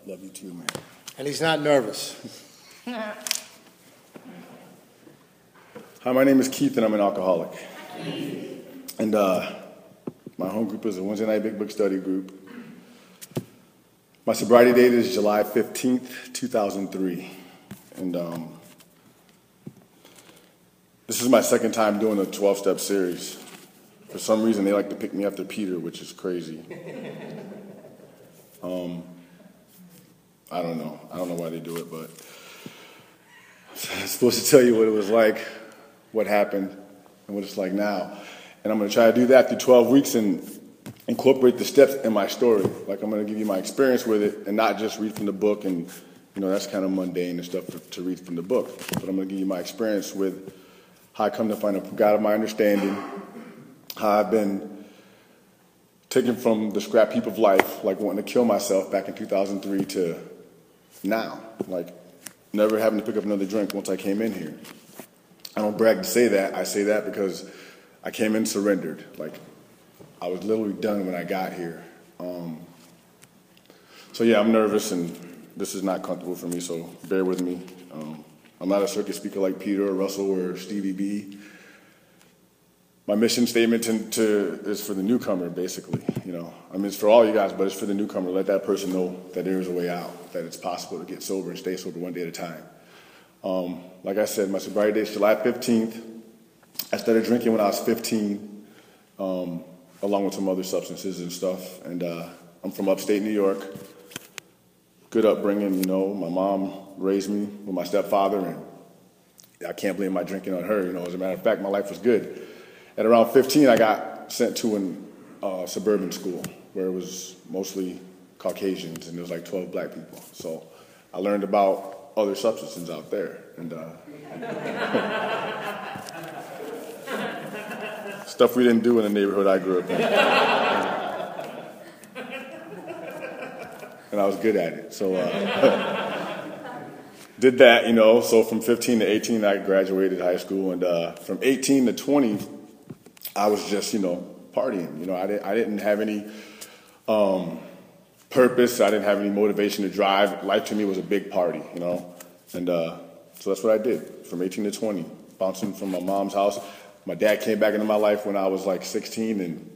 Love you too, man. And he's not nervous. Hi, my name is Keith, and I'm an alcoholic. And my home group is a Wednesday night big book study group. My sobriety date is July 15th, 2003. And this is my second time doing a 12-step series. For some reason, they like to pick me after Peter, which is crazy. I don't know. I don't know why they do it, but I'm supposed to tell you what it was like, what happened, and what it's like now. And I'm going to try to do that through 12 weeks and incorporate the steps in my story. Like, I'm going to give you my experience with it and not just read from the book. And, you know, that's kind of mundane and stuff to read from the book. But I'm going to give you my experience with how I come to find a God of my understanding, how I've been taken from the scrap heap of life, like wanting to kill myself back in 2003 to now, like never having to pick up another drink once I came in here. I don't brag to say that. I say that because I came in surrendered. Like, I was literally done when I got here. So yeah, I'm nervous, and this is not comfortable for me, so bear with me. I'm not a circuit speaker like Peter or Russell or Stevie B. My mission statement is for the newcomer, basically. You know, I mean, it's for all you guys, but it's for the newcomer. Let that person know that there is a way out, that it's possible to get sober and stay sober one day at a time. Like I said, my sobriety date is July 15th. I started drinking when I was 15, along with some other substances and stuff. And I'm from upstate New York. Good upbringing, you know. My mom raised me with my stepfather, and I can't blame my drinking on her. You know, as a matter of fact, my life was good. At around 15, I got sent to a suburban school where it was mostly Caucasians, and there was like 12 black people. So I learned about other substances out there, and stuff we didn't do in the neighborhood I grew up in. And I was good at it. So did that, you know. So from 15 to 18, I graduated high school, and from 18 to 20, I was just, you know, partying. You know, I didn't have any purpose. I didn't have any motivation to drive. Life to me was a big party, you know. And so that's what I did from 18 to 20, bouncing from my mom's house. My dad came back into my life when I was like 16, and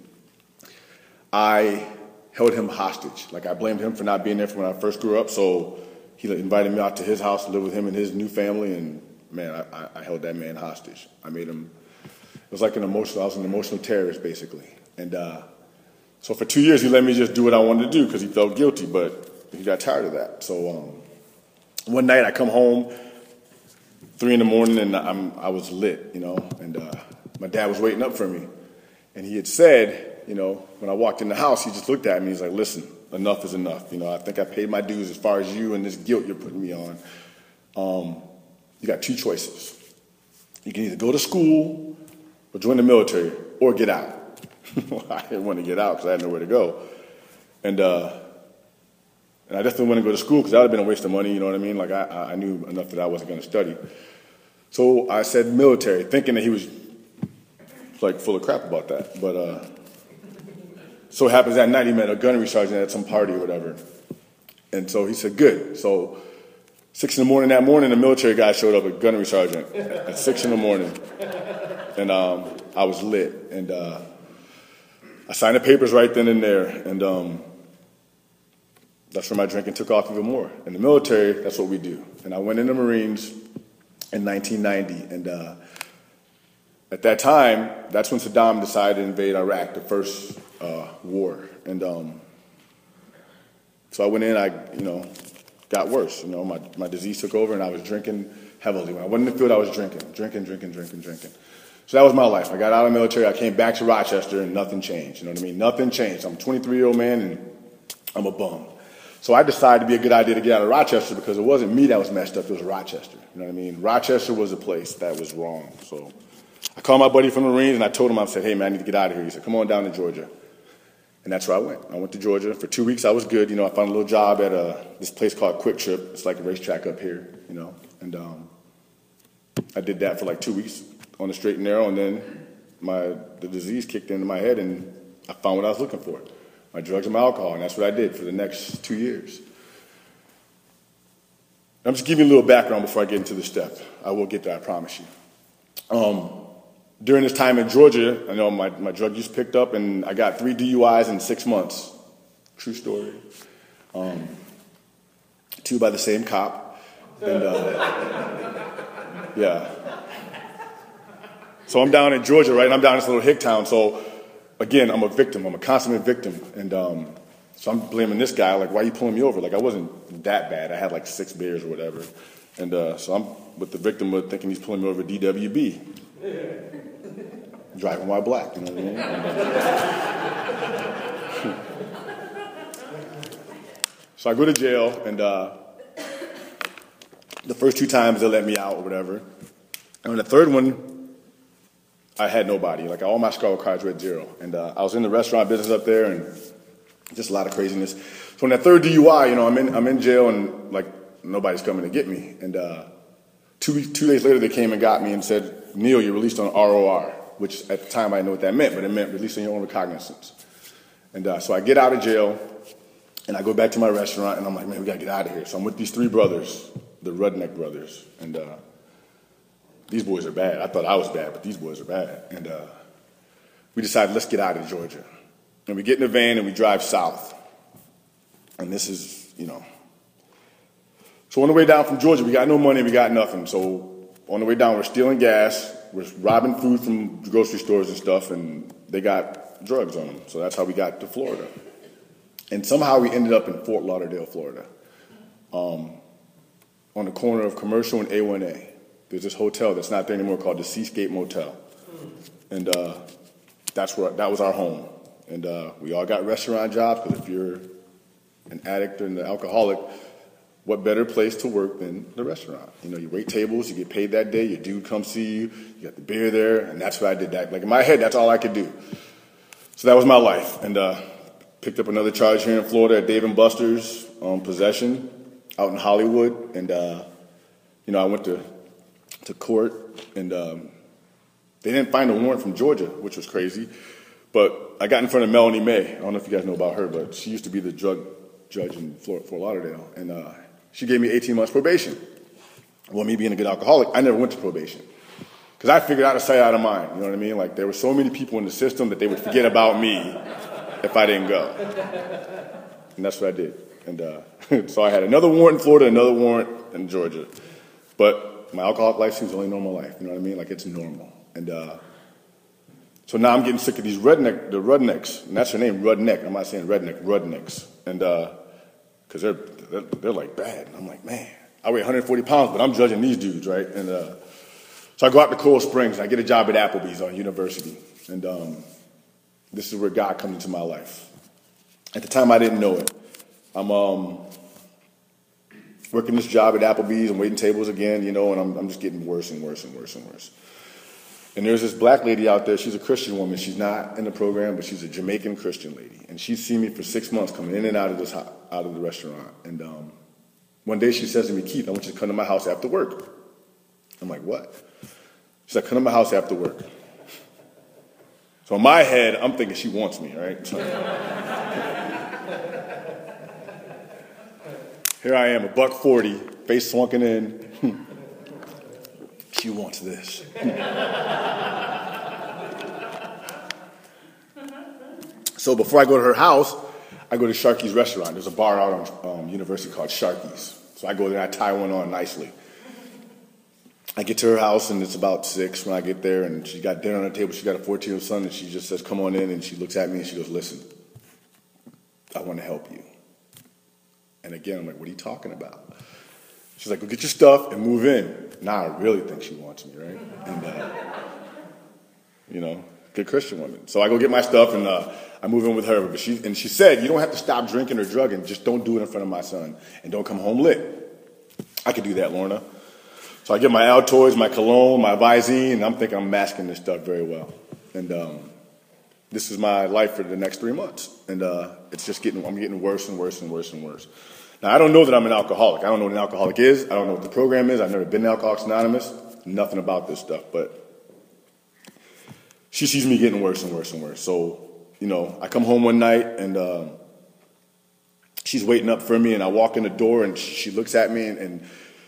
I held him hostage. Like, I blamed him for not being there for when I first grew up. So he invited me out to his house to live with him and his new family. And, man, I held that man hostage. I made him. It was like I was an emotional terrorist, basically. And so for 2 years, he let me just do what I wanted to do because he felt guilty, but he got tired of that. So one night I come home, 3 a.m, and I was lit, you know, and my dad was waiting up for me. And he had said, you know, when I walked in the house, he just looked at me. He's like, listen, enough is enough. You know, I think I paid my dues as far as you and this guilt you're putting me on. You got 2 choices. You can either go to school or join the military, or get out. I didn't want to get out because I had nowhere to go. And I definitely wouldn't go to school because that would have been a waste of money, you know what I mean? Like, I knew enough that I wasn't going to study. So I said military, thinking that he was, like, full of crap about that. But so it happens that night he met a gunnery sergeant at some party or whatever. And so he said, good. So 6 a.m. that morning, a military guy showed up, a gunnery sergeant, at 6 a.m. And I was lit, and I signed the papers right then and there, and that's where my drinking took off even more. In the military, that's what we do. And I went in the Marines in 1990, and at that time, that's when Saddam decided to invade Iraq, the first war. And so I went in, I got worse. You know, my disease took over, and I was drinking heavily. When I went in the field, I was drinking. So that was my life. I got out of the military. I came back to Rochester, and nothing changed. You know what I mean? Nothing changed. I'm a 23-year-old man, and I'm a bum. So I decided to be a good idea to get out of Rochester because it wasn't me that was messed up. It was Rochester. You know what I mean? Rochester was a place that was wrong. So I called my buddy from the Marines, and I told him, I said, hey, man, I need to get out of here. He said, come on down to Georgia. And that's where I went. I went to Georgia. For 2 weeks, I was good. You know, I found a little job at this place called Quick Trip. It's like a racetrack up here, you know. And I did that for like 2 weeks on the straight and narrow, and then the disease kicked into my head, and I found what I was looking for, my drugs and my alcohol, and that's what I did for the next 2 years. I'm just giving you a little background before I get into the step. I will get there, I promise you. During this time in Georgia, I know my drug use picked up, and I got 3 DUIs in 6 months. True story. 2 by the same cop. And, yeah. So I'm down in Georgia, right? And I'm down in this little hick town. So, again, I'm a victim. I'm a consummate victim. And so I'm blaming this guy. Like, why are you pulling me over? Like, I wasn't that bad. I had like 6 beers or whatever. And so I'm with the victim of thinking he's pulling me over DWB. Driving while black, you know what I mean? So I go to jail, and the first 2 times they let me out or whatever. And on the third one, I had nobody. Like, all my score cards were at 0. And I was in the restaurant business up there, and just a lot of craziness. So on that third DUI, you know, I'm in jail, and like nobody's coming to get me. And 2 days later, they came and got me and said, "Neil, you're released on ROR," which at the time I didn't know what that meant, but it meant released on your own recognizance. And so I get out of jail, and I go back to my restaurant, and I'm like, man, we got to get out of here. So I'm with these 3 brothers, the Rudnick brothers, and these boys are bad. I thought I was bad, but these boys are bad. And we decided, let's get out of Georgia. And we get in a van, and we drive south. And this is, you know. So on the way down from Georgia, we got no money, we got nothing. So on the way down, we're stealing gas, we're robbing food from grocery stores and stuff, and they got drugs on them. So that's how we got to Florida. And somehow we ended up in Fort Lauderdale, Florida, on the corner of Commercial and A1A. There's this hotel that's not there anymore called the Seascape Motel. And that was our home. And we all got restaurant jobs, because if you're an addict or an alcoholic, what better place to work than the restaurant? You know, you wait tables, you get paid that day, your dude comes see you, you got the beer there, and that's what I did. That. Like, in my head, that's all I could do. So that was my life. And picked up another charge here in Florida at Dave & Buster's on possession out in Hollywood. And, you know, I went to court, and they didn't find a warrant from Georgia, which was crazy. But I got in front of Melanie May. I don't know if you guys know about her, but she used to be the drug judge in Fort Lauderdale. And she gave me 18 months probation. Well, me being a good alcoholic, I never went to probation. Because I figured out of sight, out of mind. You know what I mean? Like, there were so many people in the system that they would forget about me if I didn't go. And that's what I did. And so I had another warrant in Florida, another warrant in Georgia. But my alcoholic life seems only normal life. You know what I mean? Like, it's normal. And so now I'm getting sick of these the Rudnicks. And that's her name, Rudnick. I'm not saying redneck, Rudnicks. And because they're like bad. And I'm like, man, I weigh 140 pounds, but I'm judging these dudes, right? And so I go out to Coral Springs, and I get a job at Applebee's on University. And this is where God comes into my life. At the time, I didn't know it. I'm working this job at Applebee's. I'm waiting tables again, you know, and I'm just getting worse and worse and worse and worse. And there's this black lady out there. She's a Christian woman. She's not in the program, but she's a Jamaican Christian lady. And she's seen me for 6 months coming in and out of the restaurant. And one day she says to me, Keith, I want you to come to my house after work. I'm like, what? She's like, come to my house after work. So in my head, I'm thinking she wants me, right? So, here I am, $140, face sunken in. She wants this. So before I go to her house, I go to Sharky's restaurant. There's a bar out on University called Sharky's. So I go there and I tie one on nicely. I get to her house, and it's about 6 when I get there, and she's got dinner on the table. She's got a 14-year-old son, and she just says, come on in, and she looks at me, and she goes, listen, I want to help you. And again, I'm like, what are you talking about? She's like, go get your stuff and move in. Now I really think she wants me, right? And, you know, good Christian woman. So I go get my stuff, and I move in with her. But she said, you don't have to stop drinking or drugging. Just don't do it in front of my son. And don't come home lit. I could do that, Lorna. So I get my Altoids, my cologne, my Visine, and I'm thinking I'm masking this stuff very well. And this is my life for the next 3 months. And it's just I'm getting worse and worse and worse and worse. Now, I don't know that I'm an alcoholic. I don't know what an alcoholic is. I don't know what the program is. I've never been to Alcoholics Anonymous. Nothing about this stuff. But she sees me getting worse and worse and worse. So, you know, I come home one night, and she's waiting up for me, and I walk in the door, and she looks at me, and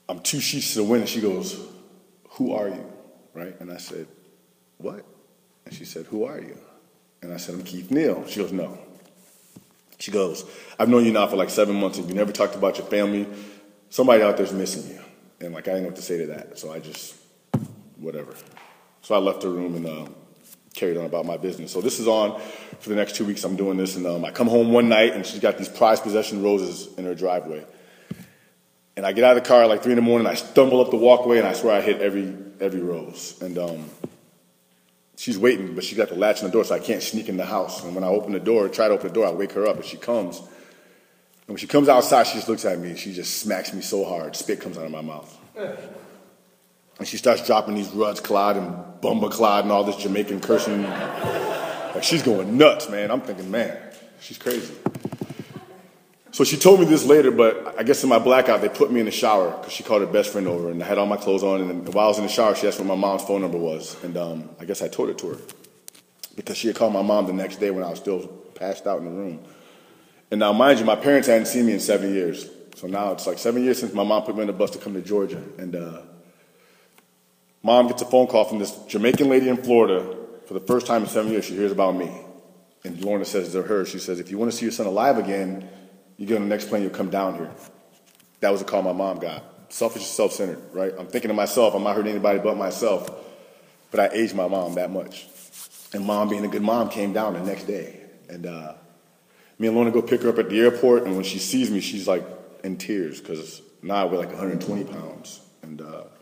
I'm 2 sheets to the wind, and she goes, "Who are you?" Right? And I said, "What?" And she said, "Who are you?" And I said, "I'm Keith Neal." She goes, "No." She goes, "I've known you now for like 7 months, and you never talked about your family. Somebody out there's missing you." And like, I didn't know what to say to that, so I just, whatever. So I left the room and carried on about my business. So this is on for the next 2 weeks. I'm doing this, and I come home one night, and she's got these prized possession roses in her driveway. And I get out of the car at like 3 in the morning. I stumble up the walkway, and I swear I hit every rose. And she's waiting, but she got the latch on the door, so I can't sneak in the house. And when I try to open the door, I wake her up, and she comes. And when she comes outside, she just looks at me, and she just smacks me so hard, spit comes out of my mouth. And she starts dropping these Ruds Clyde and Bumba Clyde and all this Jamaican cursing. Like, she's going nuts, man. I'm thinking, man, she's crazy. So she told me this later, but I guess in my blackout, they put me in the shower because she called her best friend over, and I had all my clothes on. And while I was in the shower, she asked what my mom's phone number was. And I guess I told it to her because she had called my mom the next day when I was still passed out in the room. And now, mind you, my parents hadn't seen me in 7 years. So now it's like 7 years since my mom put me on the bus to come to Georgia. And Mom gets a phone call from this Jamaican lady in Florida. For the first time in 7 years, she hears about me. And Lorna says to her, she says, "If you want to see your son alive again, you get on the next plane, you'll come down here." That was a call my mom got. Selfish and self-centered, right? I'm thinking to myself, I'm not hurting anybody but myself. But I aged my mom that much. And Mom, being a good mom, came down the next day. And me and Lorna go pick her up at the airport, and when she sees me, she's like in tears, because now I weigh like 120 pounds. And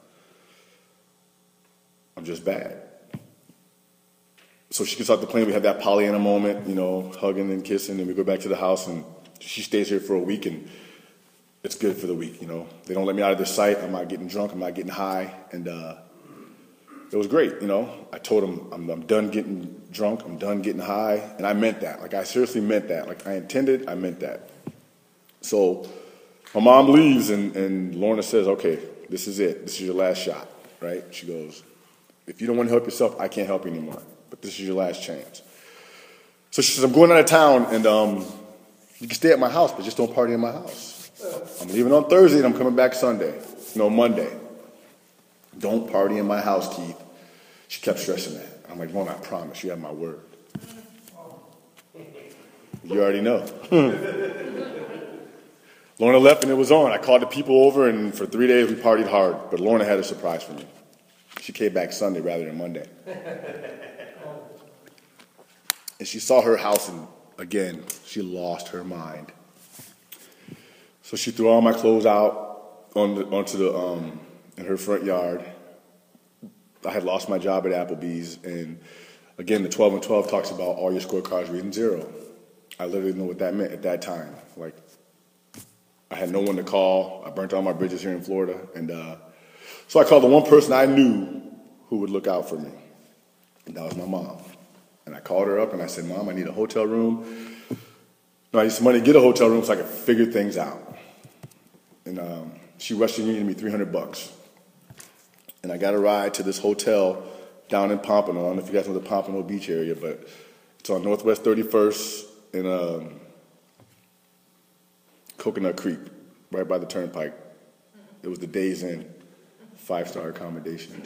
I'm just bad. So she gets off the plane, we have that Pollyanna moment, hugging and kissing, and we go back to the house, and she stays here for a week, and it's good for the week, They don't let me out of their sight. I'm not getting drunk. I'm not getting high. And it was great, I told them I'm done getting drunk. I'm done getting high. And I meant that. Like, I seriously meant that. Like, I intended, I meant that. So my mom leaves, and Lorna says, "Okay, this is it. This is your last shot," right? She goes, "If you don't want to help yourself, I can't help you anymore. But this is your last chance." So she says, "I'm going out of town, and you can stay at my house, but just don't party in my house. I'm leaving on Thursday, and I'm coming back Monday. Don't party in my house, Keith." She kept stressing that. I'm like, "Lorna, I promise. You have my word." You already know. Lorna left, and it was on. I called the people over, and for 3 days we partied hard. But Lorna had a surprise for me. She came back Sunday rather than Monday. And she saw her house, and again, she lost her mind. So she threw all my clothes out in her front yard. I had lost my job at Applebee's, and again, the 12 and 12 talks about all your scorecards reading 0. I literally didn't know what that meant at that time. Like, I had no one to call. I burnt all my bridges here in Florida, and so I called the one person I knew who would look out for me, and that was my mom. And I called her up, and I said, "Mom, I need a hotel room. No, I need some money to get a hotel room so I can figure things out." And she Western Unioned me $300. And I got a ride to this hotel down in Pompano. I don't know if you guys know the Pompano Beach area, but it's on Northwest 31st in Coconut Creek, right by the Turnpike. It was the Days Inn, 5-star accommodations.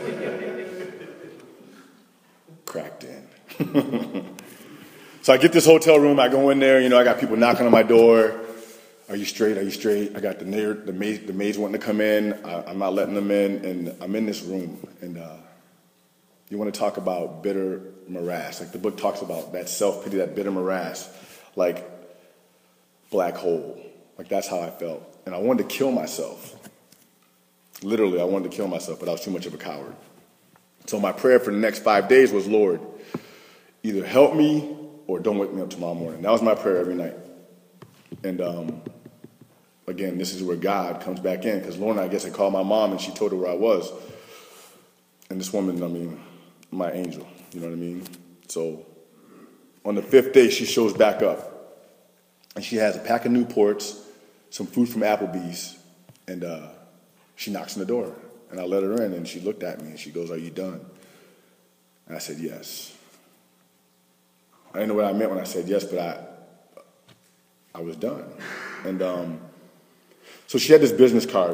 Cracked in. So I get this hotel room. I go in there. I got people knocking on my door. Are you straight? Are you straight? I got the maids wanting to come in. I'm not letting them in. And I'm in this room. And you want to talk about bitter morass. Like the book talks about that self-pity, that bitter morass. Like black hole. Like that's how I felt. And I wanted to kill myself. Literally, I wanted to kill myself, but I was too much of a coward. So my prayer for the next 5 days was, Lord, either help me or don't wake me up tomorrow morning. That was my prayer every night. And again, this is where God comes back in. Because Lorna, I guess I called my mom and she told her where I was. And this woman, my angel, you know what I mean? So on the 5th day, she shows back up. And she has a pack of Newports, some food from Applebee's, and she knocks on the door. And I let her in, and she looked at me, and she goes, "Are you done?" And I said, "Yes." I didn't know what I meant when I said yes, but I was done. And so she had this business card,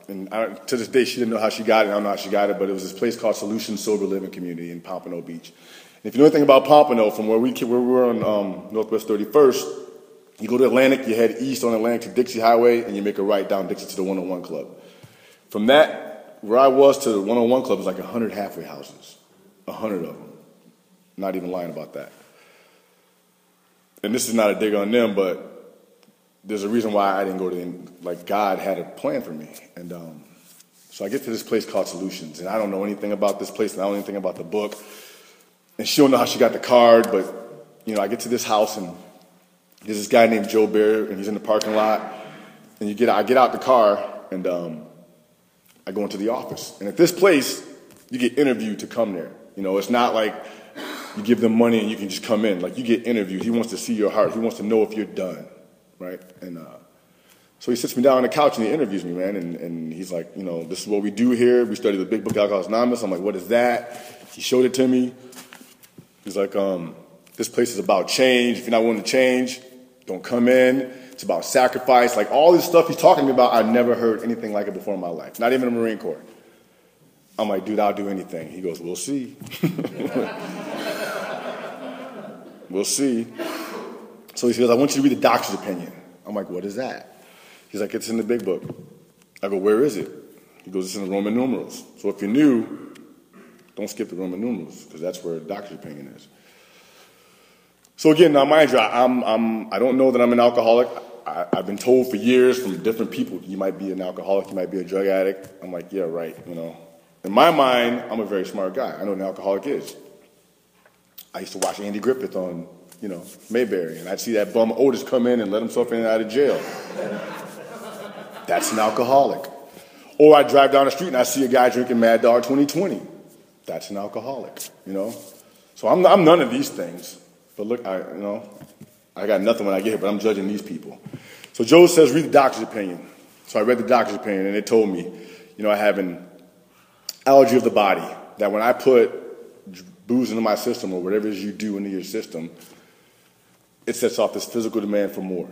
and to this day, she didn't know how she got it. I don't know how she got it, but it was this place called Solution Sober Living Community in Pompano Beach. And if you know anything about Pompano, from where we were on Northwest 31st, you go to Atlantic, you head east on Atlantic to Dixie Highway, and you make a right down Dixie to the 101 Club. From that, where I was to the 101 Club was like 100 halfway houses, 100 of them. Not even lying about that. And this is not a dig on them, but there's a reason why I didn't go to them. Like, God had a plan for me. And so I get to this place called Solutions, and I don't know anything about this place, and I don't know anything about the book. And she don't know how she got the card, but, I get to this house, and there's this guy named Joe Bear, and he's in the parking lot. And I get out the car, and I go into the office. And at this place, you get interviewed to come there. It's not like you give them money and you can just come in. Like, you get interviewed. He wants to see your heart. He wants to know if you're done. Right? And so he sits me down on the couch and he interviews me, man. And he's like, this is what we do here. We study the Big Book, Alcoholics Anonymous. I'm like, what is that? He showed it to me. He's like, this place is about change. If you're not willing to change, don't come in. It's about sacrifice. Like, all this stuff he's talking to me about, I've never heard anything like it before in my life. Not even the Marine Corps. I'm like, dude, I'll do anything. He goes, we'll see. We'll see. So he says, I want you to read the doctor's opinion. I'm like, what is that? He's like, it's in the Big Book. I go, where is it? He goes, it's in the Roman numerals. So if you're new, don't skip the Roman numerals, because that's where the doctor's opinion is. So again, now mind you, I don't know that I'm an alcoholic. I've been told for years from different people, you might be an alcoholic, you might be a drug addict. I'm like, yeah, right, In my mind, I'm a very smart guy. I know what an alcoholic is. I used to watch Andy Griffith on Mayberry, and I'd see that bum Otis come in and let himself in and out of jail. That's an alcoholic. Or I drive down the street and I see a guy drinking Mad Dog 2020. That's an alcoholic, So I'm none of these things. But look, I got nothing when I get here, but I'm judging these people. So Joe says, read the doctor's opinion. So I read the doctor's opinion, and it told me, I have an allergy of the body, that when I put booze into my system or whatever it is you do into your system, it sets off this physical demand for more.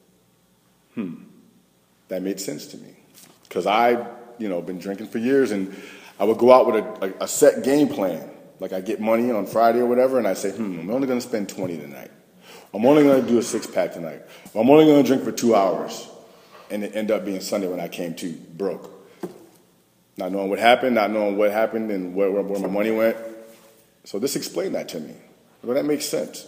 That made sense to me. Because I've, been drinking for years, and I would go out with a set game plan. Like, I get money on Friday or whatever, and I say, I'm only going to spend 20 tonight. I'm only going to do a 6-pack tonight. Or I'm only going to drink for 2 hours. And it ended up being Sunday when I came to broke. Not knowing what happened and where my money went. So this explained that to me. Well, that makes sense.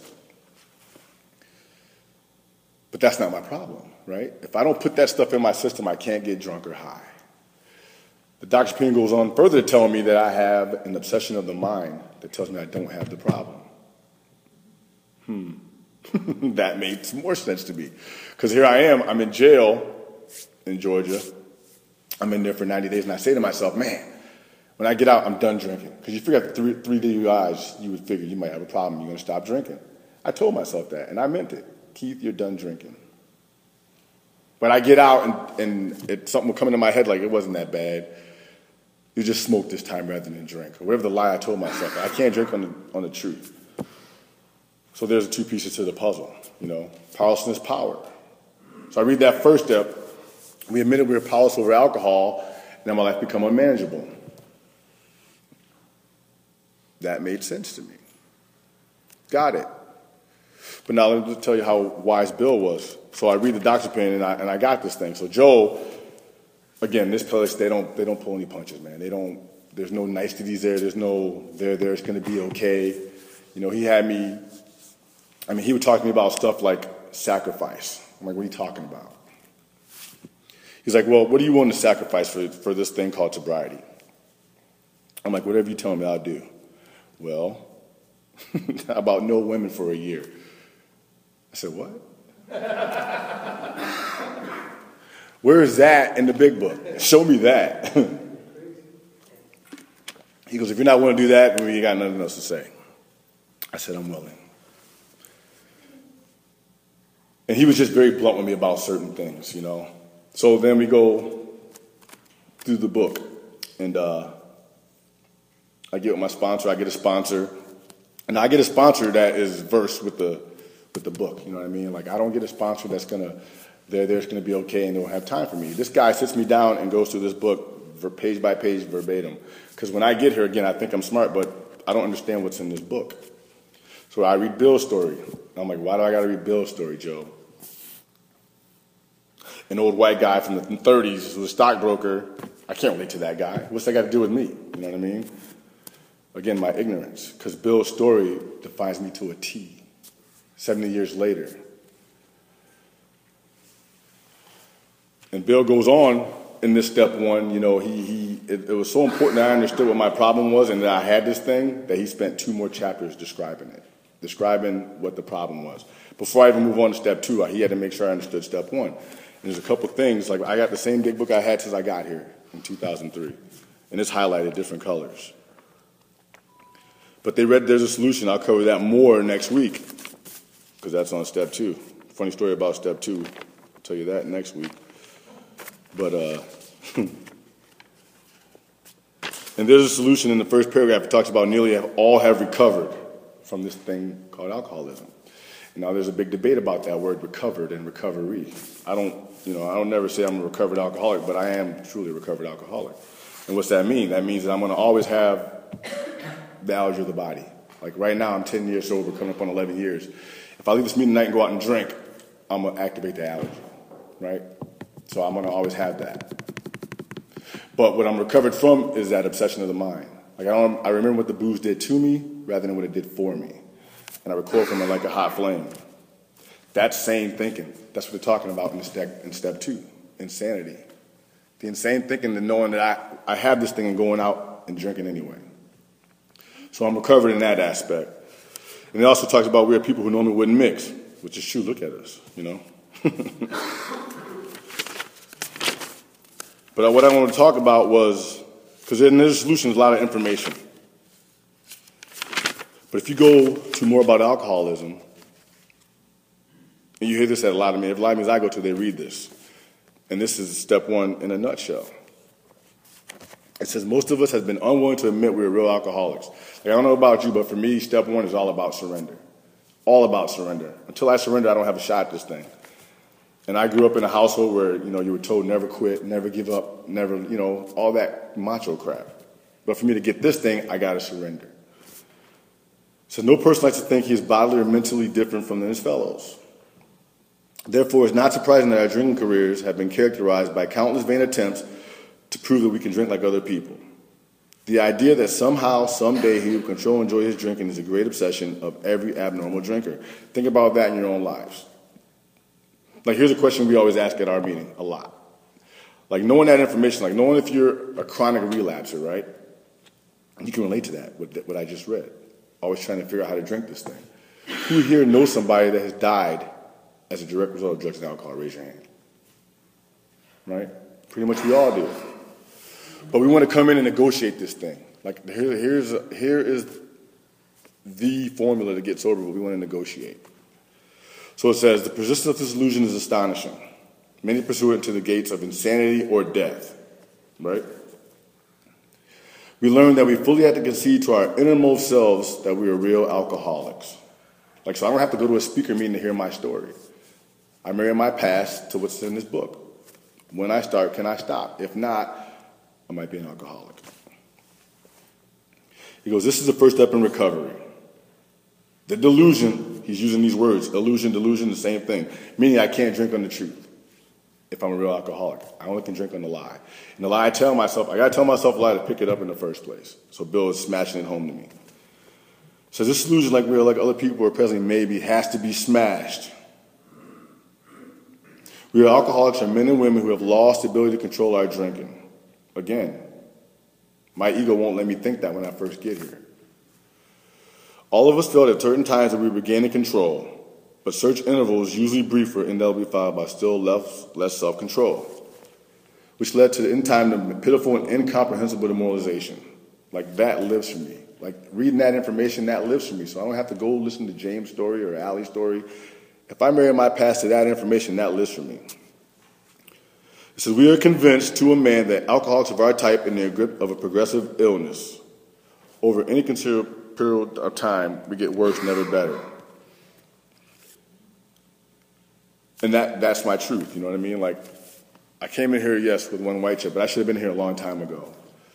But that's not my problem, right? If I don't put that stuff in my system, I can't get drunk or high. The doctor's opinion goes on further to tell me that I have an obsession of the mind that tells me I don't have the problem. That made some more sense to me. Because here I am, I'm in jail in Georgia. I'm in there for 90 days, and I say to myself, man, when I get out, I'm done drinking. Because you figure after three DUIs, you would figure you might have a problem. You're going to stop drinking. I told myself that, and I meant it. Keith, you're done drinking. But I get out, and something will come into my head like it wasn't that bad. You just smoke this time rather than drink. Or whatever the lie I told myself. I can't drink on the truth. So there's 2 pieces to the puzzle. Powerlessness, power. So I read that first step. We admitted we were powerless over alcohol, and then my life become unmanageable. That made sense to me. Got it. But now let me tell you how wise Bill was. So I read the doctor's opinion, and I got this thing. So Joe, again, this place, they don't pull any punches, man. There's no niceties there. There's no, it's going to be okay. He had me, he would talk to me about stuff like sacrifice. I'm like, what are you talking about? He's like, well, what are you willing to sacrifice for this thing called sobriety? I'm like, whatever you tell me, I'll do. Well, how about no women for a year? I said, what? Where is that in the Big Book? Show me that. He goes, if you're not willing to do that, then you got nothing else to say. I said, I'm willing. And he was just very blunt with me about certain things, So then we go through the book, and I get with my sponsor. I get a sponsor, and I get a sponsor that is versed with the book. You know what I mean? Like, I don't get a sponsor that's gonna there's going to be okay and they don't have time for me. This guy sits me down and goes through this book page by page verbatim. Because when I get here, again, I think I'm smart, but I don't understand what's in this book. So I read Bill's story. I'm like, why do I got to read Bill's story, Joe? An old white guy from the 30s who was a stockbroker. I can't relate to that guy. What's that got to do with me? You know what I mean? Again, my ignorance. Because Bill's story defines me to a T. 70 years later. And Bill goes on in this step one, it was so important that I understood what my problem was and that I had this thing that he spent 2 more chapters describing it, describing what the problem was. Before I even move on to step 2, he had to make sure I understood step 1. And there's a couple things, like I got the same big book I had since I got here in 2003, and it's highlighted different colors. But there's a solution. I'll cover that more next week because that's on step 2. Funny story about step 2. I'll tell you that next week. But, and there's a solution in the first paragraph. It talks about nearly all have recovered from this thing called alcoholism. And now there's a big debate about that word recovered and recovery. I don't never say I'm a recovered alcoholic, but I am truly a recovered alcoholic. And what's that mean? That means that I'm going to always have the allergy of the body. Like right now, I'm 10 years sober, coming up on 11 years. If I leave this meeting tonight and go out and drink, I'm going to activate the allergy, right? So I'm going to always have that. But what I'm recovered from is that obsession of the mind. Like I remember what the booze did to me rather than what it did for me. And I recoil from it like a hot flame. That's sane thinking. That's what they're talking about in step 2, insanity. The insane thinking and knowing that I have this thing and going out and drinking anyway. So I'm recovered in that aspect. And it also talks about we are people who normally wouldn't mix, which is true. Look at us, But what I want to talk about was, because in this solution there's a lot of information. But if you go to more about alcoholism, and you hear this at a lot of meetings I go to, they read this. And this is step 1 in a nutshell. It says, most of us have been unwilling to admit we're real alcoholics. Like, I don't know about you, but for me, step 1 is all about surrender. All about surrender. Until I surrender, I don't have a shot at this thing. And I grew up in a household where, you were told never quit, never give up, never, all that macho crap. But for me to get this thing, I got to surrender. So no person likes to think he is bodily or mentally different from his fellows. Therefore, it's not surprising that our drinking careers have been characterized by countless vain attempts to prove that we can drink like other people. The idea that somehow, someday, he will control and enjoy his drinking is a great obsession of every abnormal drinker. Think about that in your own lives. Like, here's a question we always ask at our meeting a lot. Like, knowing that information, like knowing if you're a chronic relapser, right? You can relate to that, what I just read. Always trying to figure out how to drink this thing. Who here knows somebody that has died as a direct result of drugs and alcohol? Raise your hand. Right? Pretty much we all do. But we want to come in and negotiate this thing. Like, here is the formula to get sober, but we want to negotiate. So it says, the persistence of this illusion is astonishing. Many pursue it to the gates of insanity or death. Right? We learn that we fully have to concede to our innermost selves that we are real alcoholics. Like, so I don't have to go to a speaker meeting to hear my story. I marry my past to what's in this book. When I start, can I stop? If not, I might be an alcoholic. He goes, this is the first step in recovery. The delusion, he's using these words, illusion, delusion, the same thing. Meaning I can't drink on the truth if I'm a real alcoholic. I only can drink on the lie. And the lie I tell myself, I got to tell myself a lie to pick it up in the first place. So Bill is smashing it home to me. So this illusion, like we're like other people are presently maybe, has to be smashed. We are alcoholics are men and women who have lost the ability to control our drinking. Again, my ego won't let me think that when I first get here. All of us felt at certain times that we were gaining control, but such intervals, usually briefer, inevitably followed by still less self-control, which led to, in time, the pitiful and incomprehensible demoralization. Like, that lives for me. Like, reading that information, that lives for me. So I don't have to go listen to James' story or Allie's story. If I marry my past to that information, that lives for me. It says, we are convinced to a man that alcoholics of our type in their grip of a progressive illness. Over any considerable period of time, we get worse, never better. And that's my truth, you know what I mean? Like, I came in here, yes, with one white chip, but I should have been here a long time ago.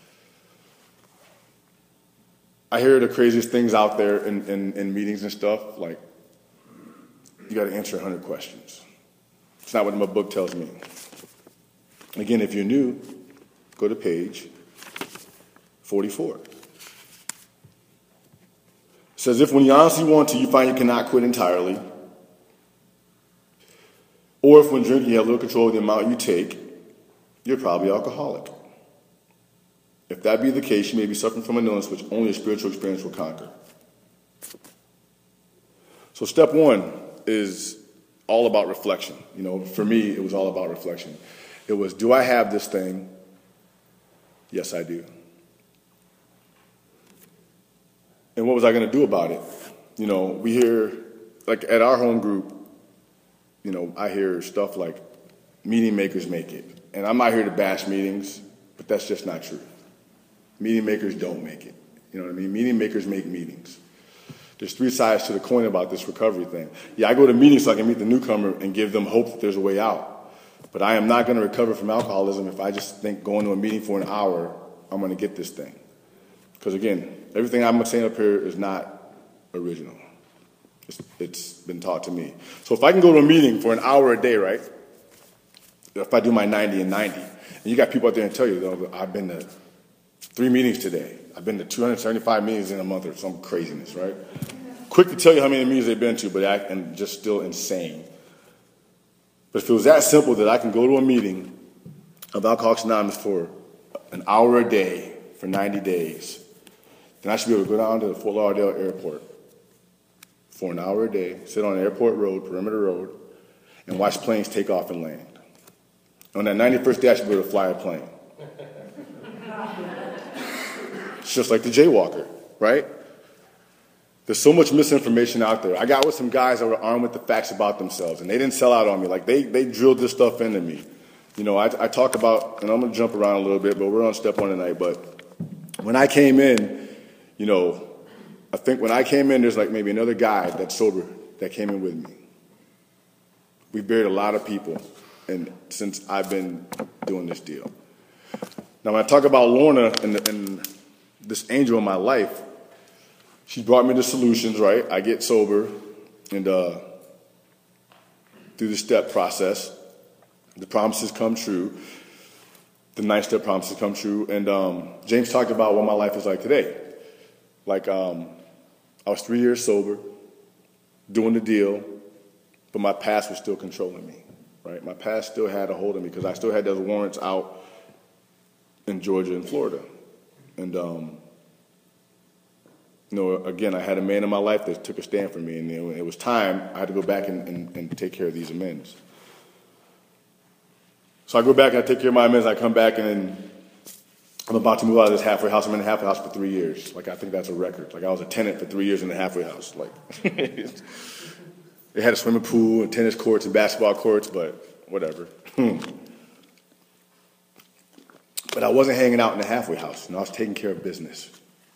I hear the craziest things out there in meetings and stuff, like, you got to answer 100 questions. It's not what my book tells me. Again, if you're new, go to page 44. It says, if when you honestly want to, you find you cannot quit entirely, or if when drinking you have little control of the amount you take, you're probably alcoholic. If that be the case, you may be suffering from an illness which only a spiritual experience will conquer. So step one is all about reflection. You know, for me, it was all about reflection. It was, do I have this thing? Yes, I do. And what was I going to do about it? You know, we hear, like at our home group, you know, I hear stuff like, meeting makers make it. And I'm not here to bash meetings, but that's just not true. Meeting makers don't make it. You know what I mean? Meeting makers make meetings. There's three sides to the coin about this recovery thing. Yeah, I go to meetings so I can meet the newcomer and give them hope that there's a way out. But I am not going to recover from alcoholism if I just think going to a meeting for an hour, I'm going to get this thing. Because again, everything I'm saying up here is not original. It's been taught to me. So if I can go to a meeting for an hour a day, right? If I do my 90 and 90, and you got people out there and tell you, I've been to 3 meetings today. I've been to 275 meetings in a month or some craziness, right? Quick to tell you how many meetings they've been to, but and just still insane. But if it was that simple that I can go to a meeting of Alcoholics Anonymous for an hour a day for 90 days, then I should be able to go down to the Fort Lauderdale airport for an hour a day, sit on Airport Road, Perimeter Road, and watch planes take off and land. On that 91st day, I should be able to fly a plane. It's just like the jaywalker, right? There's so much misinformation out there. I got with some guys that were armed with the facts about themselves, and they didn't sell out on me. Like, they drilled this stuff into me. You know, I talk about, and I'm going to jump around a little bit, but we're on step one tonight. But when I came in, you know, I think when I came in, there's like maybe another guy that's sober that came in with me. We buried a lot of people since I've been doing this deal. Now, when I talk about Lorna and this angel in my life, she brought me the solutions, right? I get sober, and through the step process, the promises come true. The 9-step promises come true. And James talked about what my life is like today. Like, I was 3 years sober, doing the deal, but my past was still controlling me, right? My past still had a hold of me because I still had those warrants out in Georgia and Florida. And, you know, again, I had a man in my life that took a stand for me, and you know, it was time. I had to go back and take care of these amends. So I go back and I take care of my amends. I come back and I'm about to move out of this halfway house. I'm in a halfway house for 3 years. Like, I think that's a record. Like, I was a tenant for 3 years in a halfway house. Like, it had a swimming pool and tennis courts and basketball courts, but whatever. But I wasn't hanging out in the halfway house. You know, I was taking care of business.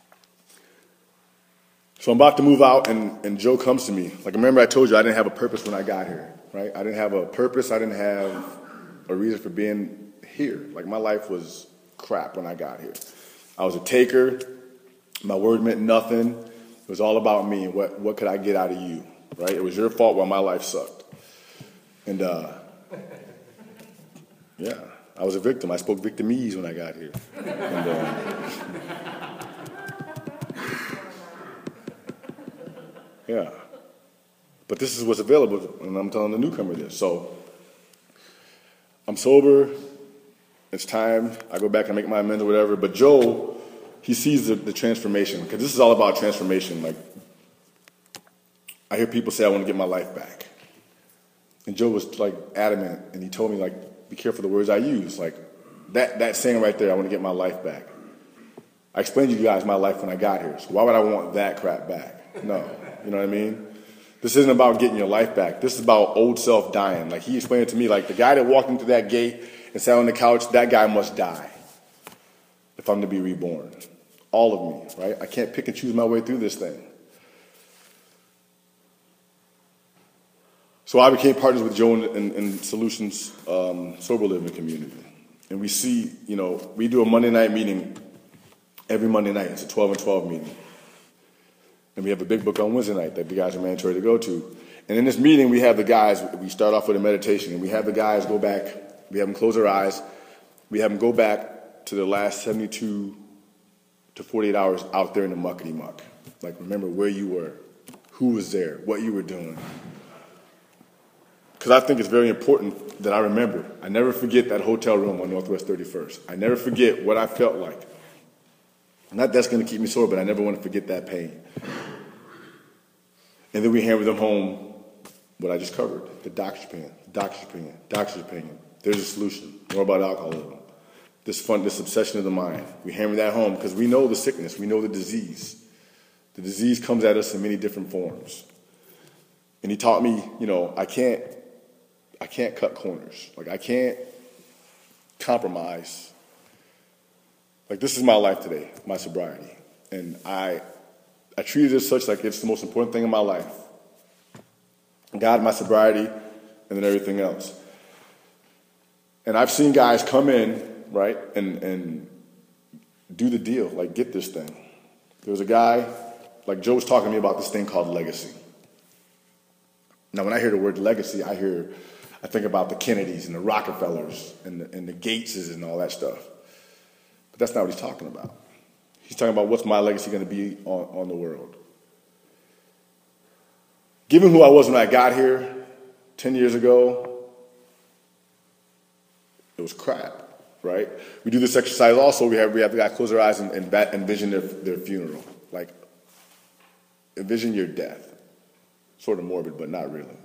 So I'm about to move out, and Joe comes to me. Like, remember I told you I didn't have a purpose when I got here, right? I didn't have a purpose. I didn't have a reason for being here. Like, my life was crap when I got here. I was a taker. My word meant nothing. It was all about me. What could I get out of you, right? It was your fault while my life sucked. And, yeah, I was a victim. I spoke victimese when I got here. And, yeah. But this is what's available, and I'm telling the newcomer this. So I'm sober. It's time. I go back and make my amends or whatever. But Joe, he sees the transformation, because this is all about transformation. Like, I hear people say, I want to get my life back. And Joe was, like, adamant, and he told me, like, be careful the words I use. Like, that saying right there, I want to get my life back. I explained to you guys my life when I got here, so why would I want that crap back? No. You know what I mean? This isn't about getting your life back. This is about old self dying. Like, he explained it to me, like, the guy that walked into that gate and sat on the couch, that guy must die if I'm to be reborn. All of me, right? I can't pick and choose my way through this thing. So I became partners with Joe in Solutions Sober Living Community. And we see, we do a Monday night meeting every Monday night. It's a 12 and 12 meeting. And we have a big book on Wednesday night that the guys are mandatory to go to. And in this meeting, we have the guys, we start off with a meditation, and we have the guys go back, we have them close their eyes, we have them go back to the last 72 to 48 hours out there in the muckety muck. Like, remember where you were, who was there, what you were doing. Because I think it's very important that I remember. I never forget that hotel room on Northwest 31st. I never forget what I felt like. Not that's going to keep me sore, but I never want to forget that pain. And then we hammer them home what I just covered, the doctor's opinion. There's a solution. More about alcoholism. This obsession of the mind. We hammer that home because we know the sickness. We know the disease. The disease comes at us in many different forms. And he taught me, I can't cut corners. Like, I can't compromise. Like, this is my life today, my sobriety. And I treat it as such, like it's the most important thing in my life. God, my sobriety, and then everything else. And I've seen guys come in, right, and do the deal, like get this thing. There was a guy, like Joe was talking to me about this thing called legacy. Now, when I hear the word legacy, I think about the Kennedys and the Rockefellers and the Gateses and all that stuff. But that's not what he's talking about. He's talking about what's my legacy going to be on the world. Given who I was when I got here 10 years ago, it was crap, right? We do this exercise also. We have the guy close their eyes and envision their funeral. Like, envision your death. Sort of morbid, but not really.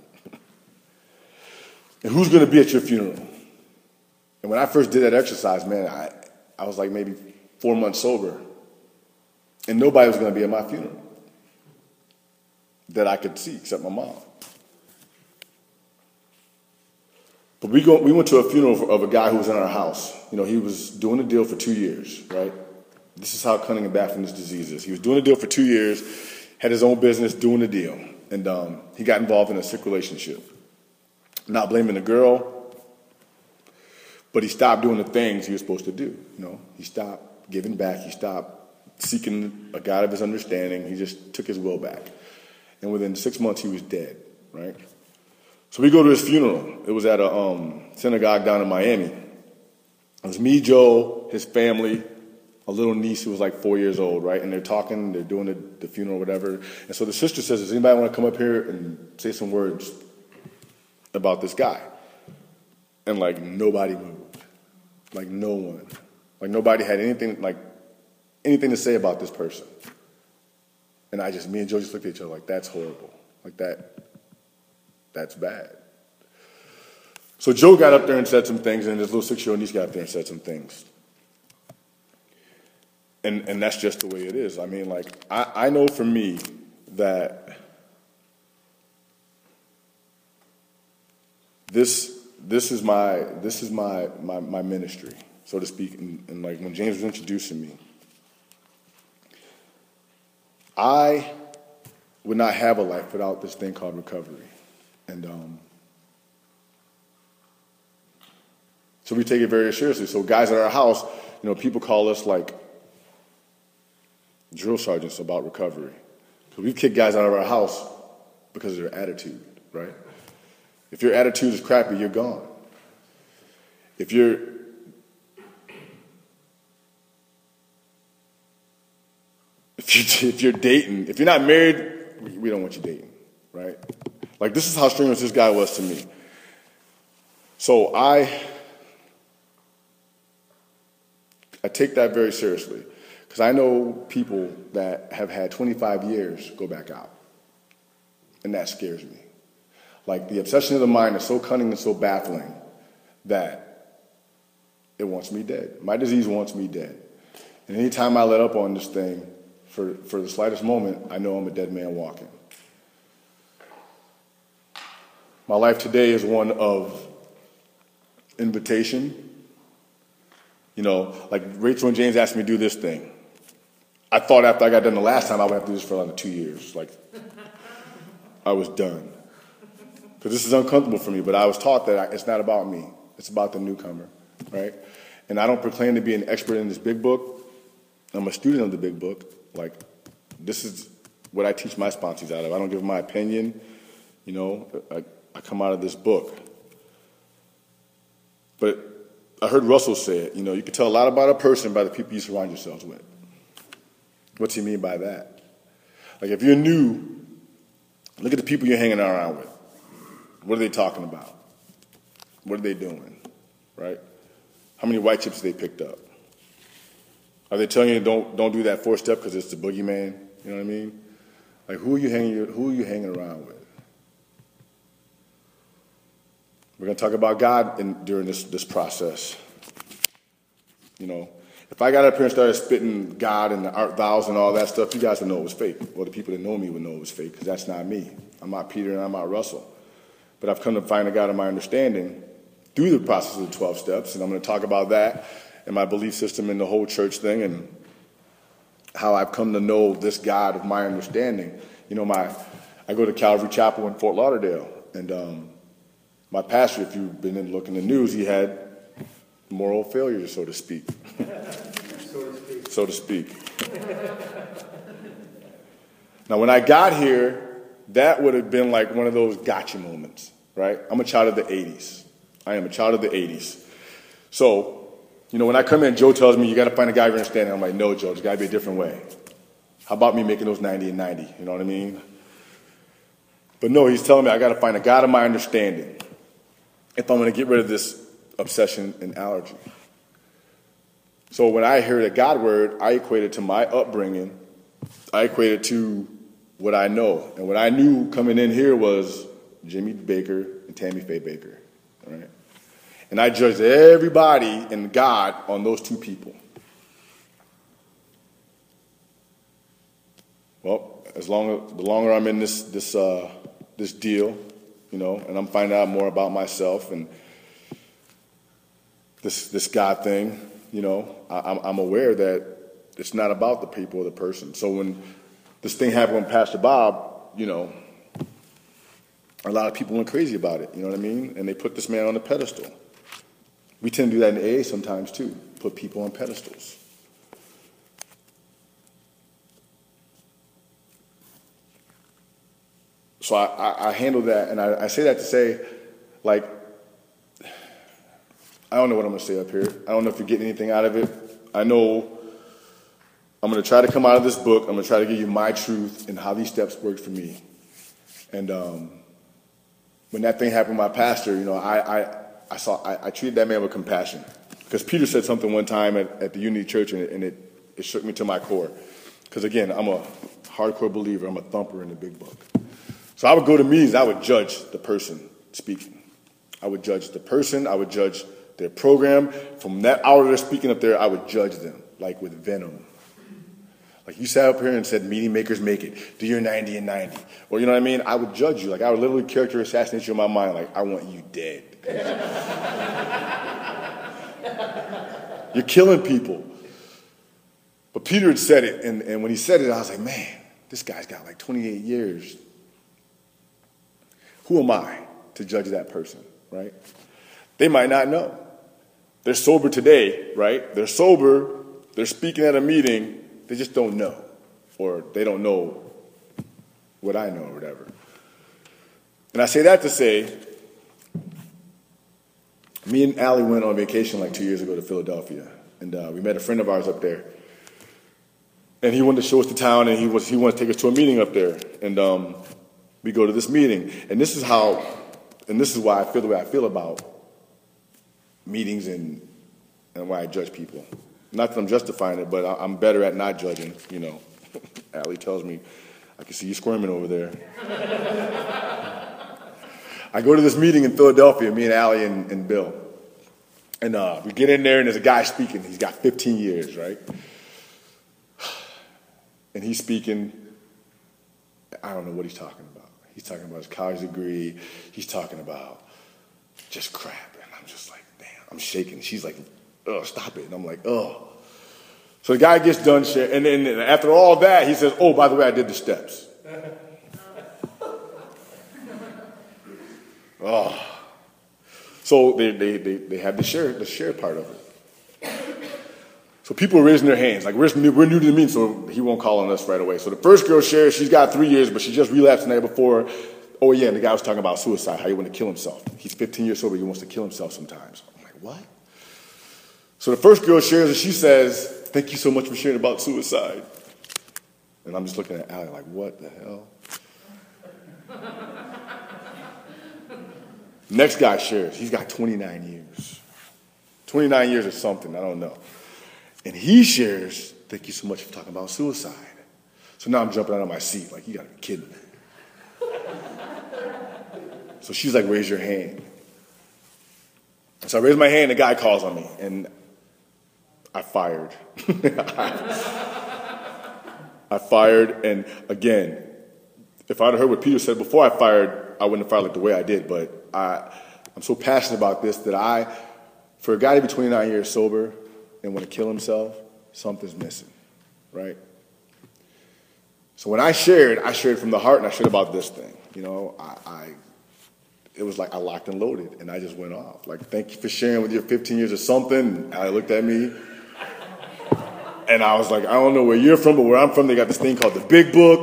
And who's going to be at your funeral? And when I first did that exercise, man, I was like maybe 4 months sober. And nobody was going to be at my funeral that I could see except my mom. But we went to a funeral of a guy who was in our house. He was doing a deal for 2 years, right? This is how cunning and baffling this disease is. He was doing a deal for 2 years, had his own business, doing a deal. And he got involved in a sick relationship. Not blaming the girl, but he stopped doing the things he was supposed to do. He stopped giving back. He stopped seeking a God of his understanding. He just took his will back. And within 6 months, he was dead, right? So we go to his funeral. It was at a synagogue down in Miami. It was me, Joe, his family, a little niece who was like 4 years old, right? And they're talking, they're doing the funeral, whatever. And so the sister says, does anybody want to come up here and say some words about this guy? And like nobody moved. Like no one. Like nobody had anything to say about this person. And me and Joe just looked at each other like, that's horrible. Like that's bad. So Joe got up there and said some things, and his little 6-year-old niece got up there and said some things. And that's just the way it is. I mean, like, I know for me that this is my ministry, so to speak. And like when James was introducing me, I would not have a life without this thing called recovery. And so we take it very seriously. So guys at our house, people call us like drill sergeants about recovery. So we've kicked guys out of our house because of their attitude, right? If your attitude is crappy, you're gone. If you're dating, if you're not married, we don't want you dating, right? Like, this is how strenuous this guy was to me. So I take that very seriously because I know people that have had 25 years go back out, and that scares me. Like, the obsession of the mind is so cunning and so baffling that it wants me dead. My disease wants me dead. And anytime I let up on this thing for the slightest moment, I know I'm a dead man walking. My life today is one of invitation. Like Rachel and James asked me to do this thing. I thought after I got done the last time, I would have to do this for another 2 years. Like, I was done. because this is uncomfortable for me, but I was taught that it's not about me. It's about the newcomer, right? And I don't proclaim to be an expert in this big book. I'm a student of the big book. Like, this is what I teach my sponsees out of. I don't give my opinion. You know, I come out of this book. But I heard Russell say it, you know, you can tell a lot about a person by the people you surround yourselves with. What's he mean by that? Like, if you're new, look at the people you're hanging around with. What are they talking about? What are they doing, right? How many white chips they picked up? Are they telling you don't do that 4-step because it's the boogeyman? You know what I mean? Like, who are you hanging around with? We're going to talk about God during this process. You know, if I got up here and started spitting God and the art thous and all that stuff, you guys would know it was fake. Well, the people that know me would know it was fake because that's not me. I'm not Peter and I'm not Russell. But I've come to find a God of my understanding through the process of the 12 steps, and I'm going to talk about that and my belief system and the whole church thing and how I've come to know this God of my understanding. You know, I go to Calvary Chapel in Fort Lauderdale, and my pastor, if you've been in looking the news, he had moral failures, so to speak. So to speak. Now, when I got here, that would have been like one of those gotcha moments, right? I'm a child of the 80s. I am a child of the 80s. So, you know, when I come in, Joe tells me, you got to find a guy of your understanding. I'm like, no, Joe, there's got to be a different way. How about me making those 90 and 90? You know what I mean? But no, he's telling me I got to find a God of my understanding if I'm going to get rid of this obsession and allergy. So when I hear the God word, I equate it to my upbringing. I equate it to what I know. And what I knew coming in here was Jimmy Baker and Tammy Faye Baker. All right? And I judged everybody and God on those two people. Well, the longer I'm in this deal, you know, and I'm finding out more about myself and this God thing, you know, I'm aware that it's not about the people or the person. So when this thing happened with Pastor Bob, you know, a lot of people went crazy about it, you know what I mean? And they put this man on a pedestal. We tend to do that in AA sometimes too, put people on pedestals. So I handle that, and I say that to say, like, I don't know what I'm going to say up here. I don't know if you're getting anything out of it. I know I'm going to try to come out of this book. I'm going to try to give you my truth and how these steps worked for me. And when that thing happened with my pastor, you know, I treated that man with compassion. Because Peter said something one time at the Unity Church, and it shook me to my core. Because, again, I'm a hardcore believer. I'm a thumper in the big book. So I would go to meetings. I would judge the person speaking. I would judge the person. I would judge their program. From that hour they're speaking up there, I would judge them, like with venom. Like you sat up here and said, meeting makers make it. Do your 90 and 90. Or you know what I mean? I would judge you. Like I would literally character assassinate you in my mind. Like, I want you dead. You're killing people. But Peter had said it, and when he said it, I was like, man, this guy's got like 28 years. Who am I to judge that person, right? They might not know. They're sober today, right? They're sober. They're speaking at a meeting. They just don't know. Or they don't know what I know or whatever. And I say that to say, me and Allie went on vacation like 2 years ago to Philadelphia. And we met a friend of ours up there. And he wanted to show us the town, and he wanted to take us to a meeting up there. And we go to this meeting. And this is why I feel the way I feel about meetings and why I judge people. Not that I'm justifying it, but I'm better at not judging, you know. Allie tells me, I can see you squirming over there. I go to this meeting in Philadelphia, me and Allie and Bill. And we get in there, and there's a guy speaking. He's got 15 years, right? And he's speaking, I don't know what he's talking about. He's talking about his college degree. He's talking about just crap. And I'm just like, damn, I'm shaking. She's like, oh, stop it. And I'm like, oh. So the guy gets done sharing. And then after all that, he says, oh, by the way, I did the steps. Oh. So they had the share part of it. So people are raising their hands. Like, we're new to the meeting, so he won't call on us right away. So the first girl shares, she's got 3 years, but she just relapsed the night before. Oh, yeah, and the guy was talking about suicide, how he wanted to kill himself. He's 15 years sober, he wants to kill himself sometimes. I'm like, what? So the first girl shares, and she says, thank you so much for sharing about suicide. And I'm just looking at Allie like, what the hell? Next guy shares. He's got 29 years. 29 years or something, I don't know. And he shares, thank you so much for talking about suicide. So now I'm jumping out of my seat like, you gotta be kidding me. So she's like, raise your hand. So I raise my hand, the guy calls on me, and I fired. I fired, and again, if I'd heard what Peter said before I fired, I wouldn't have fired like the way I did, but I'm so passionate about this that for a guy to be 29 years sober and want to kill himself, something's missing, right? So when I shared from the heart, and I shared about this thing. You know, it was like I locked and loaded, and I just went off. Like, thank you for sharing with your 15 years or something. And I looked at me, and I was like, I don't know where you're from, but where I'm from, they got this thing called the Big Book.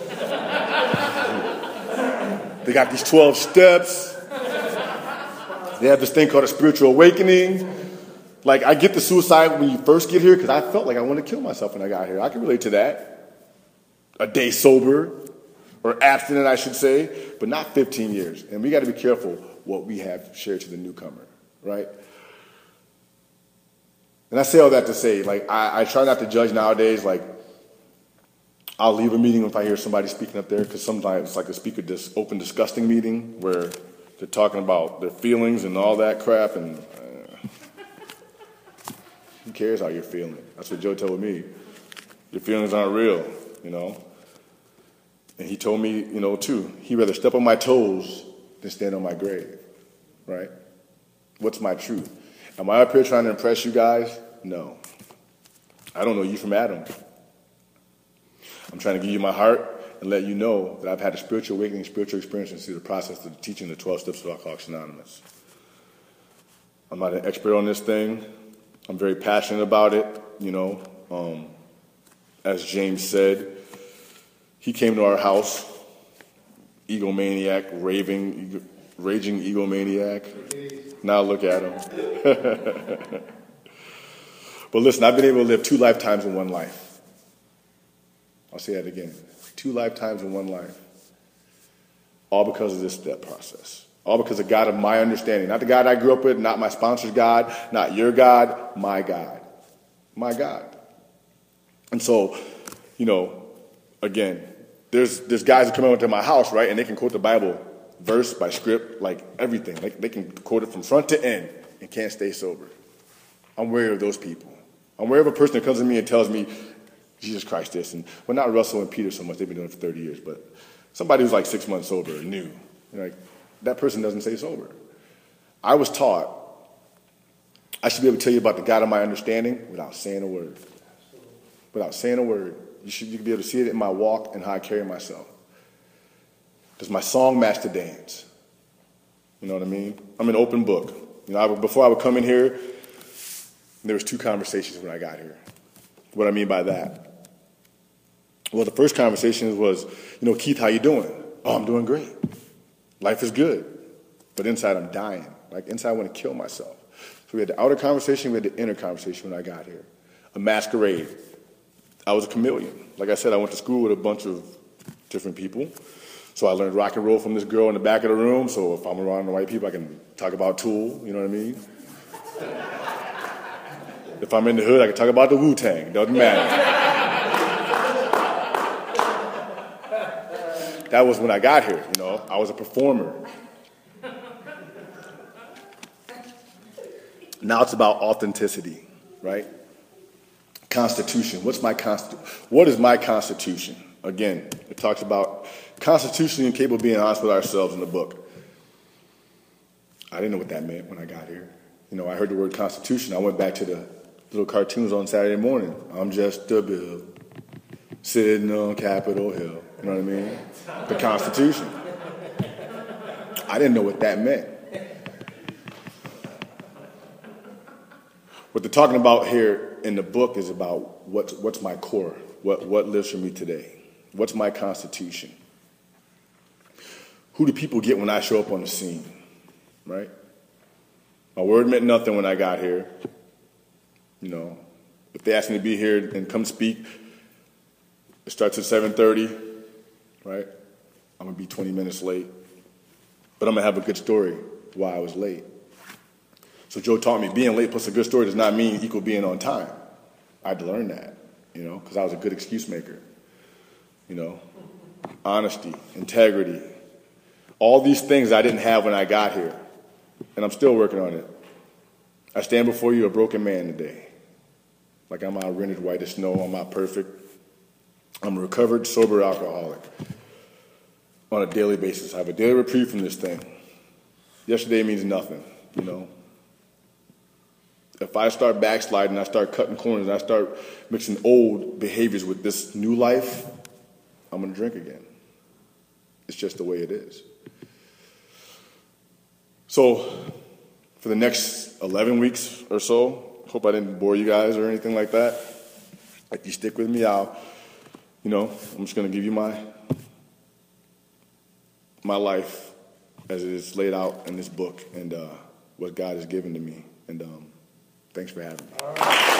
They got these 12 steps. They have this thing called a spiritual awakening. Like, I get the suicide when you first get here because I felt like I wanted to kill myself when I got here. I can relate to that. A day sober, or abstinent, I should say, but not 15 years. And we got to be careful what we have shared to the newcomer, right? And I say all that to say, like, I try not to judge nowadays. Like, I'll leave a meeting if I hear somebody speaking up there, because sometimes it's like a open disgusting meeting where they're talking about their feelings and all that crap, and who cares how you're feeling? That's what Joe told me. Your feelings aren't real, you know? And he told me, you know, too, he'd rather step on my toes than stand on my grave, right? What's my truth? Am I up here trying to impress you guys? No. I don't know you from Adam. I'm trying to give you my heart and let you know that I've had a spiritual awakening, spiritual experience through the process of teaching the 12 steps of Alcoholics Anonymous. I'm not an expert on this thing. I'm very passionate about it, you know. As James said, he came to our house, egomaniac, raging egomaniac. Now look at him. But listen, I've been able to live 2 lifetimes in one life. I'll say that again. 2 lifetimes in one life. All because of this step process. All because of God of my understanding. Not the God I grew up with, not my sponsor's God, not your God, my God. My God. And so, you know, again, there's guys that come over to my house, right, and they can quote the Bible verse by script, like everything. Like, they can quote it from front to end and can't stay sober. I'm wary of those people. I'm wary of a person that comes to me and tells me, Jesus Christ this. And, well, not Russell and Peter so much. They've been doing it for 30 years. But somebody who's like 6 months sober, new. Like, that person doesn't stay sober. I was taught I should be able to tell you about the God of my understanding without saying a word. Without saying a word. You can be able to see it in my walk and how I carry myself. Does my song match the dance? You know what I mean? I'm an open book. You know, before I would come in here, there was 2 conversations when I got here. What I mean by that? Well, the first conversation was, you know, Keith, how you doing? Oh, I'm doing great. Life is good. But inside I'm dying. Like, inside I want to kill myself. So we had the outer conversation, we had the inner conversation when I got here. A masquerade. I was a chameleon. Like I said, I went to school with a bunch of different people. So I learned rock and roll from this girl in the back of the room. So if I'm around the white people, I can talk about Tool. You know what I mean? If I'm in the hood, I can talk about the Wu-Tang. Doesn't matter. That was when I got here, you know. I was a performer. Now it's about authenticity, right? Constitution. What is my constitution? Again, it talks about constitutionally incapable of being honest with ourselves in the book. I didn't know what that meant when I got here. You know, I heard the word constitution. I went back to the little cartoons on Saturday morning. I'm just a bill sitting on Capitol Hill. You know what I mean? The Constitution. I didn't know what that meant. What they're talking about here in the book is about what's my core, what lives for me today, what's my constitution. Who do people get when I show up on the scene, right? My word meant nothing when I got here. You know, if they ask me to be here and come speak, it starts at 7:30, right? I'm going to be 20 minutes late. But I'm going to have a good story why I was late. So Joe taught me being late plus a good story does not mean equal being on time. I had to learn that, you know, because I was a good excuse maker. You know, honesty, integrity, all these things I didn't have when I got here. And I'm still working on it. I stand before you a broken man today. Like I'm not rendered white as snow. I'm not perfect. I'm a recovered, sober alcoholic on a daily basis. I have a daily reprieve from this thing. Yesterday means nothing, you know. If I start backsliding, I start cutting corners, and I start mixing old behaviors with this new life, I'm going to drink again. It's just the way it is. So for the next 11 weeks or so, hope I didn't bore you guys or anything like that. If you stick with me, I'm just going to give you my life as it is laid out in this book and what God has given to me. And thanks for having me.